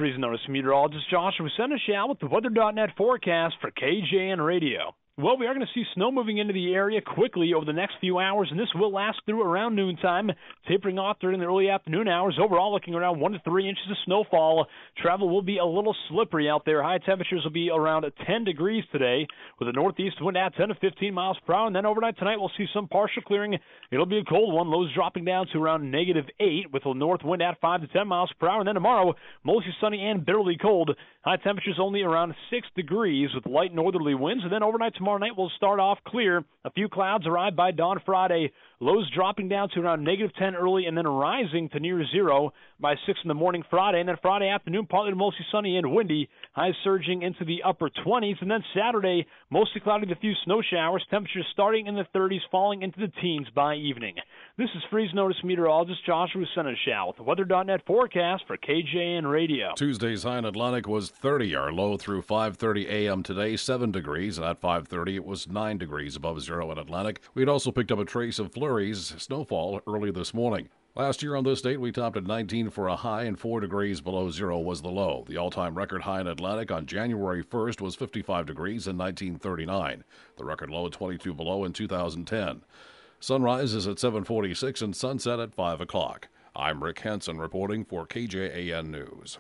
Freezing Notice meteorologist Joshua Seneschal with the Weather.net forecast for KJN Radio. Well, we are going to see snow moving into the area quickly over the next few hours, and this will last through around noontime, tapering off during the early afternoon hours. Overall, looking around 1 to 3 inches of snowfall. Travel will be a little slippery out there. High temperatures will be around 10 degrees today, with a northeast wind at 10 to 15 miles per hour. And then overnight tonight, we'll see some partial clearing. It'll be a cold one. Lows dropping down to around -8, with a north wind at 5 to 10 miles per hour. And then tomorrow, mostly sunny and bitterly cold. High temperatures only around 6 degrees with light northerly winds. And then overnight tomorrow night will start off clear. A few clouds arrive by dawn Friday. Lows dropping down to around -10 early and then rising to near zero by 6 in the morning Friday. And then Friday afternoon, partly to mostly sunny and windy. Highs surging into the upper 20s. And then Saturday, mostly cloudy with a few snow showers. Temperatures starting in the 30s, falling into the teens by evening. This is Freeze Notice meteorologist Joshua Seneschal with the Weather.net forecast for KJN Radio. Tuesday's high in Atlantic was 30. Our low through 5:30 a.m. today, 7 degrees. And at 5:30, it was 9 degrees above zero in Atlantic. We had also picked up a trace of flurries, snowfall, early this morning. Last year on this date, we topped at 19 for a high and 4 degrees below zero was the low. The all-time record high in Atlantic on January 1st was 55 degrees in 1939. The record low at 22 below in 2010. Sunrise is at 7:46 and sunset at 5 o'clock. I'm Rick Henson reporting for KJAN News.